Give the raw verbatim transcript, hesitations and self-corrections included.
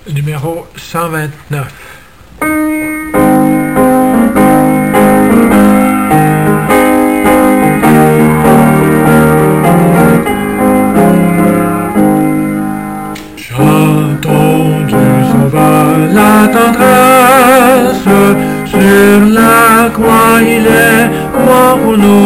Numéro cent vingt-neuf. Chantons du sauvage la tendresse, sur la croix il est mort pour nous.